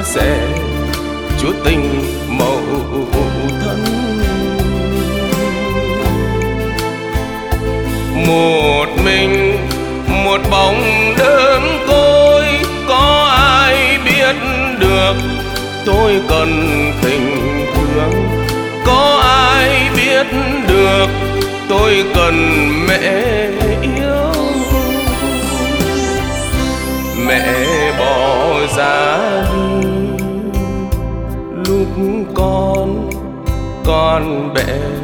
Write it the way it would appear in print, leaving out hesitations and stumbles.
sẻ chúa tình mẫu thân. Một mình một bóng đơn côi, có ai biết được tôi cần tình thương, có ai biết được tôi cần mẹ yêu. Mẹ bỏ ra đi lúc con bé